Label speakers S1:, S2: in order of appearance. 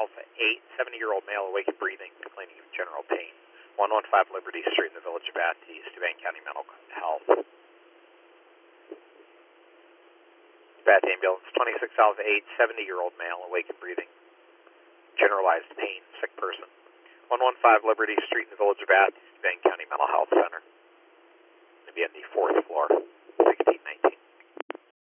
S1: Alpha 8, 70-year-old male, awake and breathing, complaining of general pain. 115 Liberty Street in the Village of Bath, East Devane County Mental Health. Bath Ambulance 26 Alpha 8, 70-year-old male, awake and breathing, generalized pain, sick person. 115 Liberty Street in the Village of Bath, East Devane County Mental Health Center. Going to be on the 4th floor.